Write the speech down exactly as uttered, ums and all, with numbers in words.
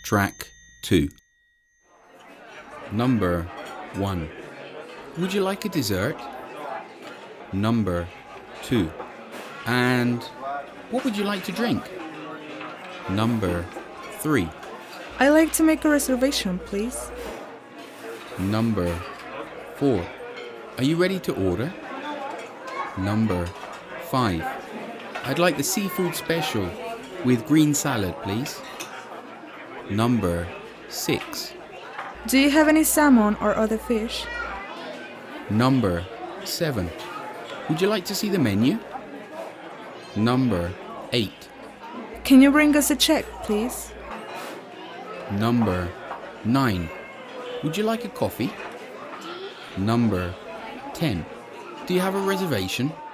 Track two. Number one. Would you like a dessert? Number two. And what would you like to drink? Number three. I'd like to make a reservation, please. Number four. Are you ready to order? Number five. I'd like the seafood special with green salad, please. Number six. Do you have any salmon or other fish? Number seven. Would you like to see the menu? Number eight. Can you bring us a check, please? Number nine. Would you like a coffee? Number ten. Do you have a reservation?